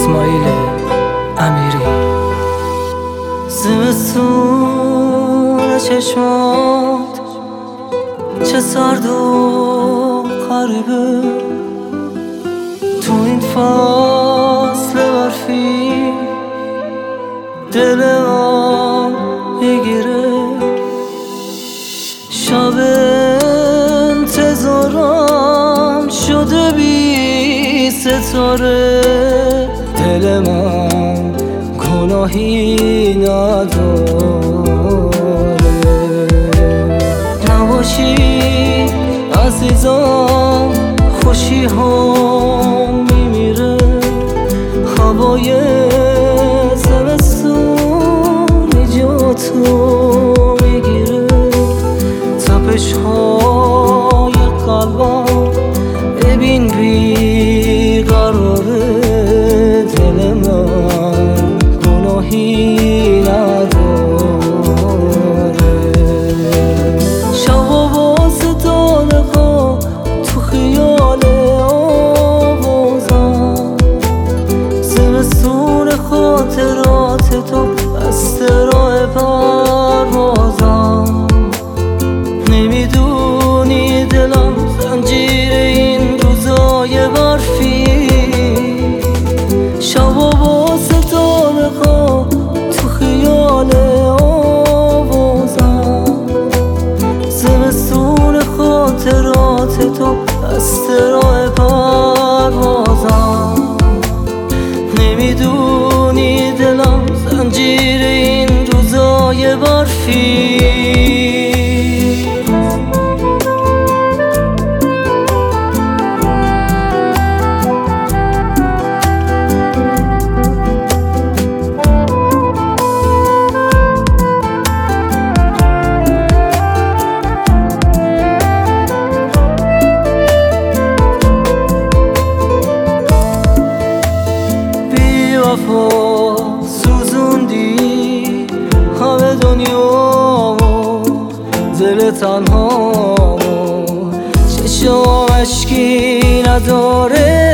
اسماعیل امیری. زمستون چشمات چه سرد و غریبه، تو این فصل برفی دل من میگیره. شب انتظارم شده بی ستاره، دل من گناهی نداره. نباشی عزیزم خوشی هم میمیره، هوای زمستون جاتو میگیره. تپش های قلبم ببین بی قراره، دل من گناهی نداره. شب با ستاره ها تو خیال آوازم، زمستون خاطرات تو بسته راه پروازم. نمیدونی دلم زنجیر این روزای برفی، شبا با ستاره ها تو خیال آوازم. زمستون خاطرات تو بسته راه پروازم. نمیدونی دلم زنجیر این روزای برفی. سوزوندی همه دنیا دل تنها، چشم اشکی نداره.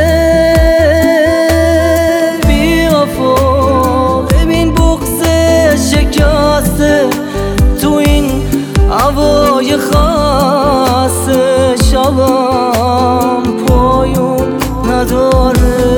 بی وفا ببین بغض شکسته تو این هوای خسته، شبم پایون نداره.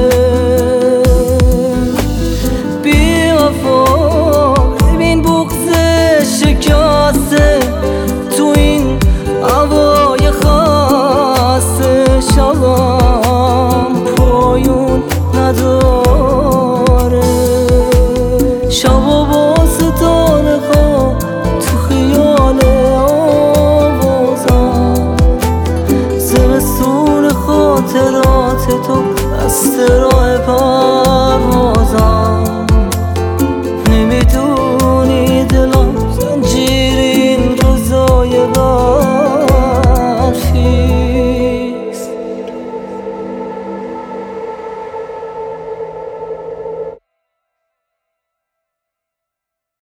ببین بغض شکسته تو این هوای خسته، شبم پایون نداره. شبا با ستاره ها تو خیال آوازم، زمستون خاطرات تو بسته راه